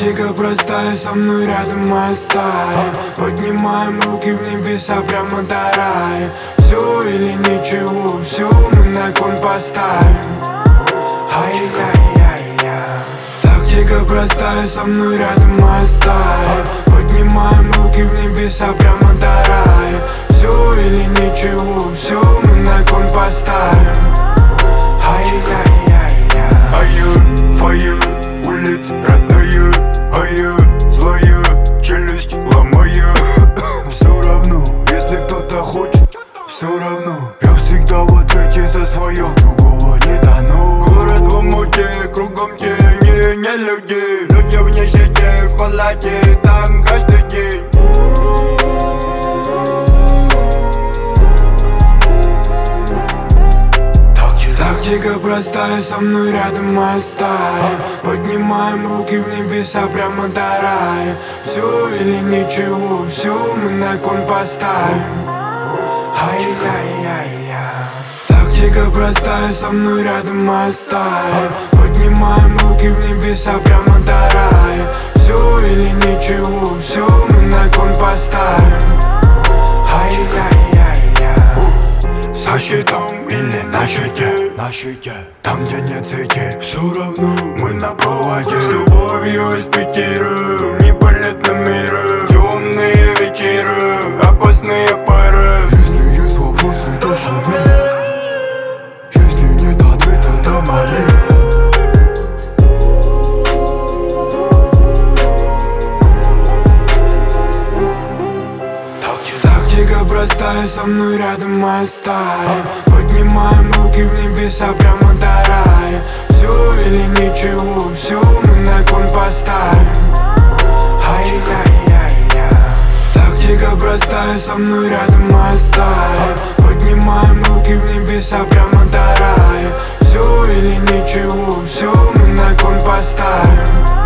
Тактика простая, со мной рядом моя стая. Поднимаем руки в небеса, прямо до рая. Все или ничего, все мы на кон поставим. Ай-яй-яй-яй. Тактика простая, со мной рядом моя стая. Поднимаем руки в небеса, прямо до рая. Все или ничего, все мы на кон поставим. Ай-яй-яй-яй. Ай-яй, фае, улиц родные. Ай-яй, злая, челюсть ломая. Все равно, если кто-то хочет, все равно. Я всегда в ответе за свое, другого не дано. Город в омуте, кругом тени, не люди. Люди в нищете, в холоде, там каждый день. Тактика простая, со мной рядом моя стая. Поднимаем руки в небеса, прямо до рая. Все или ничего, все мы на кон поставим. Ай-яй-яй-яй. Тактика простая, со мной рядом моя стая. Поднимаем руки в небеса, прямо до рая. Все или ничего, все мы на кон поставим. Ай-яй-яй-яй. Со щитом или на щите, там где нет сети, все равно мы на проводе. С любовью из Питера, не полет на мира. Темные вечера, опасные пары. Если есть вопросы, то шуми. Если нет ответа, то моли. Тактика простая, со мной рядом моя стая. Поднимаем руки в небеса, прямо до рая. Все или ничего, все мы на кон поставим. Ай-яй-яй-яй. Тактика простая, со мной рядом моя стая. Поднимаем руки в небеса, прямо до рая. Все или ничего, все мы на кон поставим.